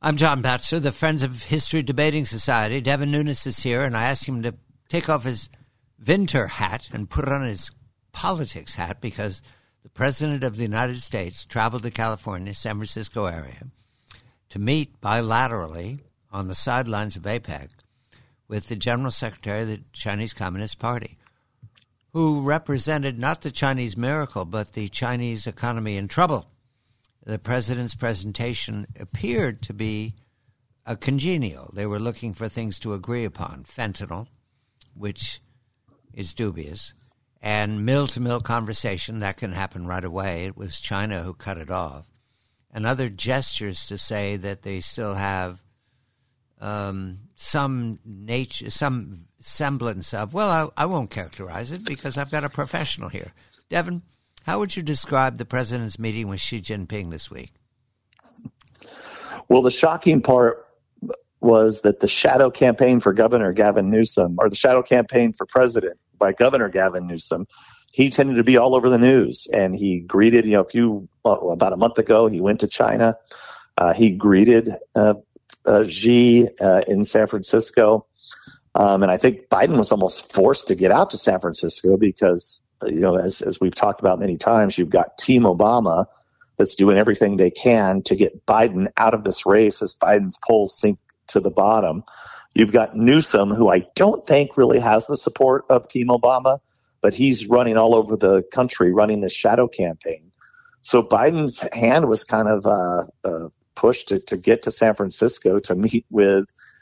I'm John Batchelor, the Friends of History Debating Society. Devin Nunes is here, and I asked him to take off his Winter hat and put on his politics hat because the President of the United States traveled to California, San Francisco area, to meet bilaterally on the sidelines of APEC with the General Secretary of the Chinese Communist Party, who represented not the Chinese miracle, but the Chinese economy in trouble. The president's presentation appeared to be congenial. They were looking for things to agree upon. Fentanyl, which is dubious, and mill-to-mill conversation, that can happen right away. It was China who cut it off. And other gestures to say that they still have some semblance of, well, I won't characterize it because I've got a professional here. Devin, how would you describe the president's meeting with Xi Jinping this week? Well, the shocking part was that the shadow campaign for Governor Gavin Newsom, or the shadow campaign for president by Governor Gavin Newsom, he tended to be all over the news. And he greeted, about a month ago, he went to China. He greeted Xi in San Francisco. And I think Biden was almost forced to get out to San Francisco because, as we've talked about many times, you've got Team Obama that's doing everything they can to get Biden out of this race as Biden's polls sink to the bottom. You've got Newsom, who I don't think really has the support of Team Obama, but he's running all over the country, running this shadow campaign. So Biden's hand was kind of pushed to get to San Francisco to meet with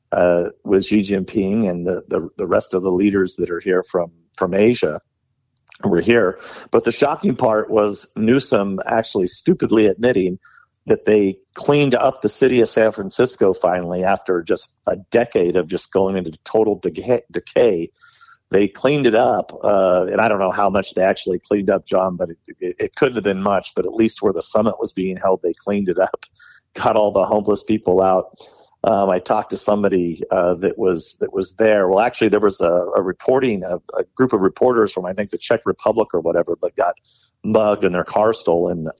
Xi Jinping and the rest of the leaders that are here from Asia. We're here. But the shocking part was Newsom actually stupidly admitting that they cleaned up the city of San Francisco finally after just a decade of just going into total decay. They cleaned it up, and I don't know how much they actually cleaned up, John, but it couldn't have been much. But at least where the summit was being held, they cleaned it up, got all the homeless people out. I talked to somebody that was there. Well, actually, there was a group of reporters from, I think, the Czech Republic or whatever, but got mugged and their car stolen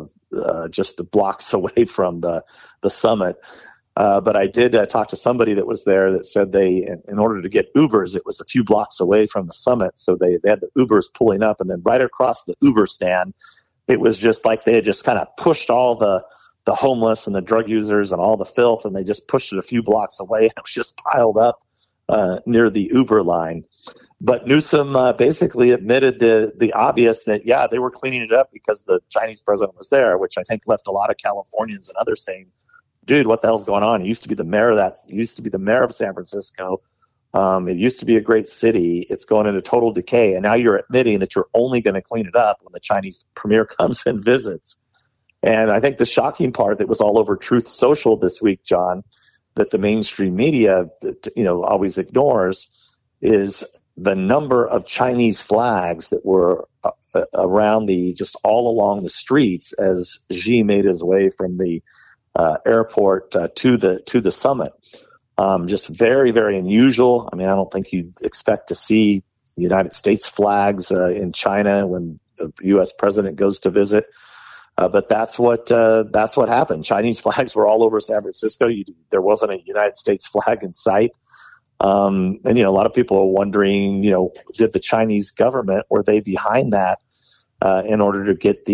just blocks away from the summit. But I did talk to somebody that was there that said they, in order to get Ubers, it was a few blocks away from the summit. So they had the Ubers pulling up, and then right across the Uber stand, it was just like they had just kind of pushed all the homeless and the drug users and all the filth, and they just pushed it a few blocks away, and it was just piled up near the Uber line. But Newsom basically admitted the obvious that, yeah, they were cleaning it up because the Chinese president was there, which I think left a lot of Californians and others saying, dude, what the hell's going on? He used to be the mayor of San Francisco. It used to be a great city. It's going into total decay. And now you're admitting that you're only going to clean it up when the Chinese premier comes and visits. And I think the shocking part that was all over Truth Social this week, John, that the mainstream media, always ignores, is the number of Chinese flags that were around just all along the streets as Xi made his way from the airport to the summit. Just very, very unusual. I mean, I don't think you'd expect to see United States flags in China when the U.S. president goes to visit. But that's what happened. Chinese flags were all over San Francisco. There wasn't a United States flag in sight. And a lot of people are wondering, did the Chinese government, were they behind that in order to get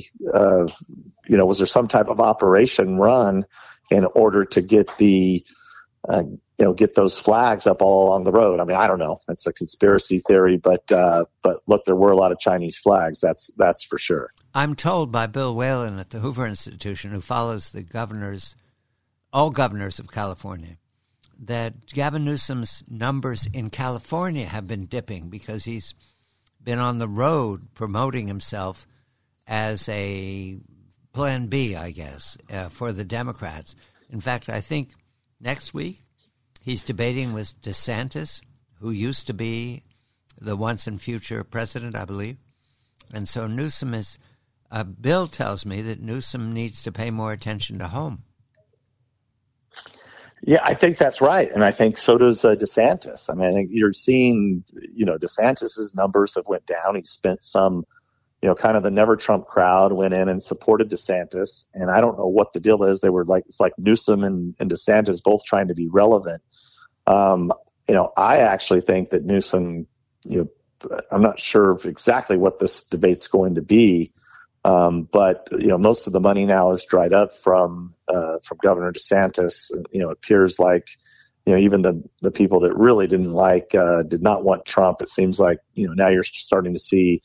was there some type of operation run in order to get get those flags up all along the road? I mean, I don't know. It's a conspiracy theory, but look, there were a lot of Chinese flags. That's for sure. I'm told by Bill Whalen at the Hoover Institution, who follows all governors of California, that Gavin Newsom's numbers in California have been dipping because he's been on the road promoting himself as a plan B, I guess, for the Democrats. In fact, I think next week he's debating with DeSantis, who used to be the once and future president, I believe. And so Newsom Bill tells me that Newsom needs to pay more attention to home. Yeah, I think that's right. And I think so does DeSantis. I mean, I think you're seeing, DeSantis's numbers have went down. He spent some kind of the Never Trump crowd went in and supported DeSantis. And I don't know what the deal is. They were it's like Newsom and DeSantis both trying to be relevant. I actually think that Newsom, I'm not sure exactly what this debate's going to be. But most of the money now is dried up from Governor DeSantis. It appears like, even the people that really did not want Trump. It seems like, now you're starting to see,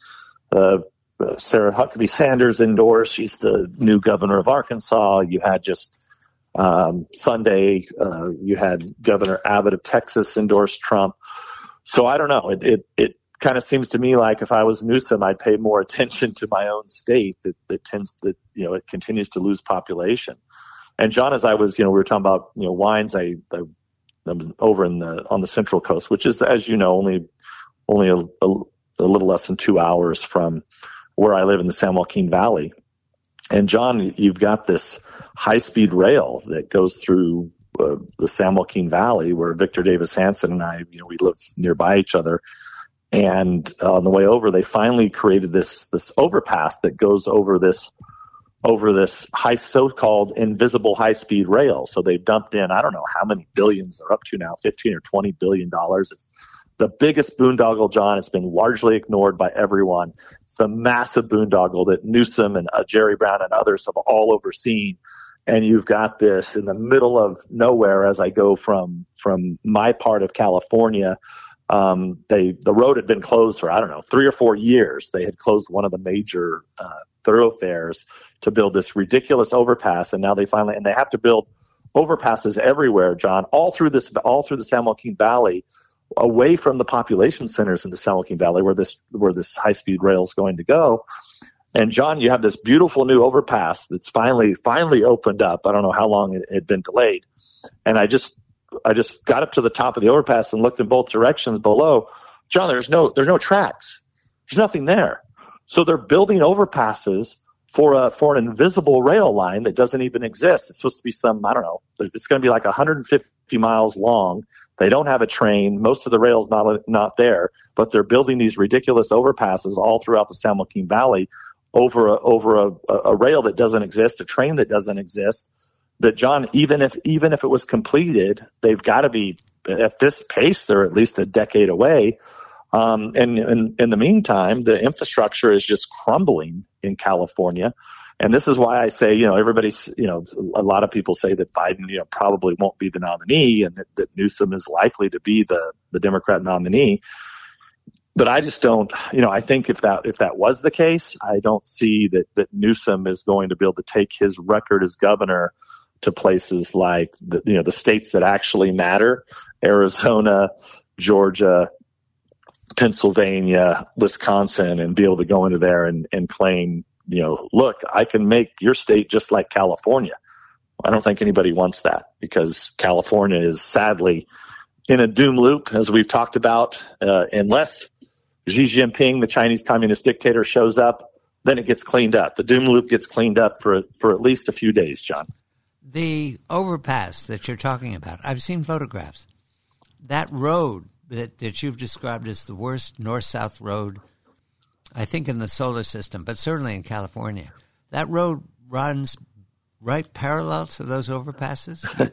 Sarah Huckabee Sanders endorse. She's the new governor of Arkansas. You had just Sunday, you had Governor Abbott of Texas endorse Trump. So I don't know. It kind of seems to me like if I was Newsom, I'd pay more attention to my own state that it continues to lose population. And John, as I was, we were talking about wines. I was over on the Central Coast, which is, as you know, only a little less than 2 hours from where I live in the San Joaquin Valley. And John, you've got this high-speed rail that goes through the San Joaquin Valley, where Victor Davis Hanson and I, we live nearby each other. And on the way over, they finally created this overpass that goes over this so-called invisible high-speed rail. So they've dumped in, I don't know how many billions they're up to now, $15 or $20 billion. It's the biggest boondoggle, John. It's been largely ignored by everyone. It's the massive boondoggle that Newsom and Jerry Brown and others have all overseen. And you've got this in the middle of nowhere. As I go from my part of California, the road had been closed for, 3 or 4 years. They had closed one of the major thoroughfares to build this ridiculous overpass, and now they have to build overpasses everywhere, John, all through the San Joaquin Valley, away from the population centers in the San Joaquin Valley where this high-speed rail is going to go. And John, you have this beautiful new overpass that's finally opened up. I don't know how long it had been delayed. And I just got up to the top of the overpass and looked in both directions below. John, there's no tracks. There's nothing there. So they're building overpasses for an invisible rail line that doesn't even exist. It's supposed to be it's going to be like 150 miles long. They don't have a train. Most of the rail's not there, but they're building these ridiculous overpasses all throughout the San Joaquin Valley over a rail that doesn't exist, a train that doesn't exist. That, John, even if it was completed, they've got to be, at this pace, they're at least a decade away. And in the meantime, the infrastructure is just crumbling in California. And this is why I say, everybody's, a lot of people say that Biden, probably won't be the nominee, and that Newsom is likely to be the Democrat nominee. But I just don't, I think if that was the case, I don't see that Newsom is going to be able to take his record as governor to places like the states that actually matter: Arizona, Georgia, Pennsylvania, Wisconsin, and be able to go into there and claim, look, I can make your state just like California. I don't think anybody wants that, because California is sadly in a doom loop, as we've talked about. Unless Xi Jinping, the Chinese communist dictator, shows up, then it gets cleaned up. The doom loop gets cleaned up for at least a few days, John. The overpass that you're talking about, I've seen photographs. That road that you've described as the worst north-south road, I think, in the solar system, but certainly in California. That road runs right parallel to those overpasses?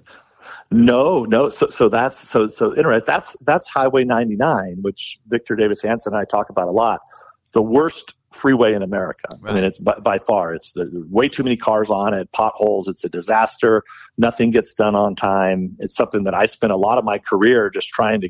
No. So that's interesting. That's Highway 99, which Victor Davis Hanson and I talk about a lot. It's the worst freeway in America. Right. I mean, it's by far. It's way too many cars on it, potholes. It's a disaster. Nothing gets done on time. It's something that I spent a lot of my career just trying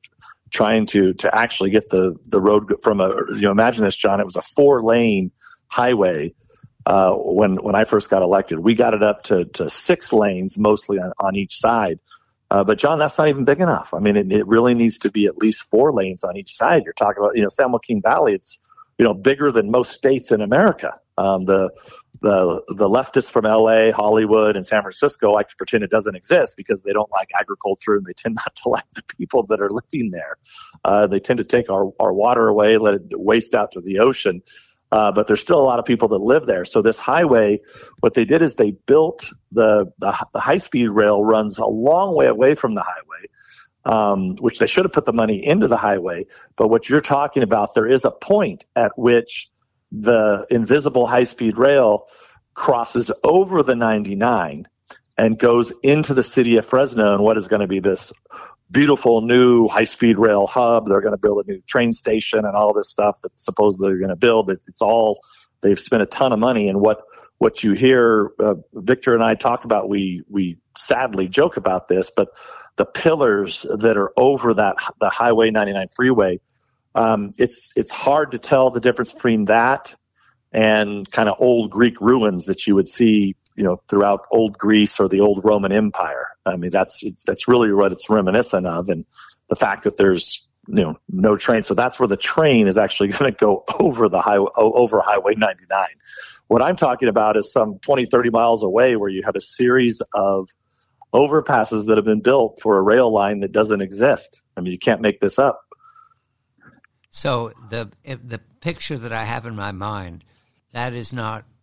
to actually get the road from imagine this, John. It was a 4-lane highway when I first got elected. We got it up to 6 lanes, mostly on each side. But John, that's not even big enough. I mean, it really needs to be at least 4 lanes on each side. You're talking about, San Joaquin Valley. It's, bigger than most states in America. The leftists from LA, Hollywood, and San Francisco like to pretend it doesn't exist because they don't like agriculture, and they tend not to like the people that are living there. They tend to take our water away, let it waste out to the ocean. But there's still a lot of people that live there. So this highway, what they did is they built the high-speed rail runs a long way away from the highway, which they should have put the money into the highway. But what you're talking about, there is a point at which the invisible high-speed rail crosses over the 99 and goes into the city of Fresno and what is going to be this beautiful new high-speed rail hub. They're going to build a new train station and all this stuff that supposedly they're going to build. It's all, they've spent a ton of money. And what you hear, Victor and I talk about, we sadly joke about this, but the pillars that are over the Highway 99 freeway, it's hard to tell the difference between that and kind of old Greek ruins that you would see, throughout old Greece or the old Roman Empire. I mean, that's really what it's reminiscent of, and the fact that there's no train. So that's where the train is actually going to go over over Highway 99. What I'm talking about is some 20, 30 miles away, where you have a series of overpasses that have been built for a rail line that doesn't exist. I mean, you can't make this up. So the picture that I have in my mind, that's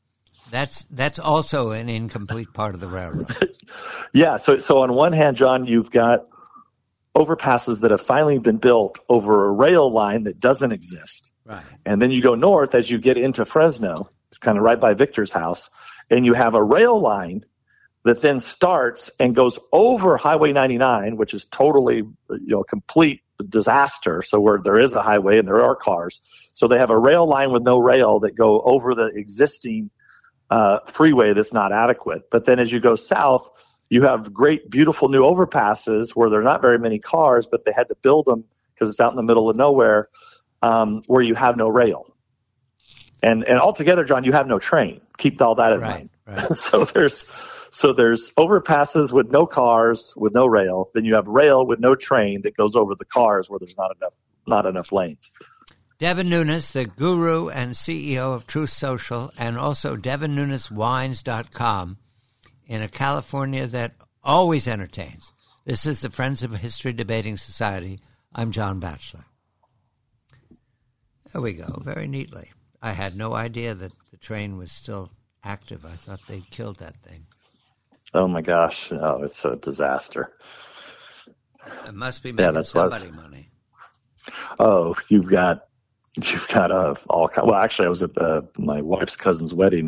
also an incomplete part of the railroad. Yeah. So on one hand, John, you've got overpasses that have finally been built over a rail line that doesn't exist. Right. And then you go north as you get into Fresno, kind of right by Victor's house, and you have a rail line that then starts and goes over Highway 99, which is totally, complete disaster. So where there is a highway and there are cars. So they have a rail line with no rail that go over the existing freeway that's not adequate. But then as you go south, you have great, beautiful new overpasses where there are not very many cars, but they had to build them because it's out in the middle of nowhere, where you have no rail. And altogether, John, you have no train. Keep all that in mind. Right. So there's overpasses with no cars, with no rail. Then you have rail with no train that goes over the cars where there's not enough lanes. Devin Nunes, the guru and CEO of Truth Social, and also DevinNunesWines.com, in a California that always entertains. This is the Friends of History Debating Society. I'm John Batchelor. There we go, very neatly. I had no idea that the train was still active. I thought they'd killed that thing. Oh my gosh! Oh, it's a disaster. It must be making somebody money. Oh, you've got all. Well, actually, I was at my wife's cousin's wedding.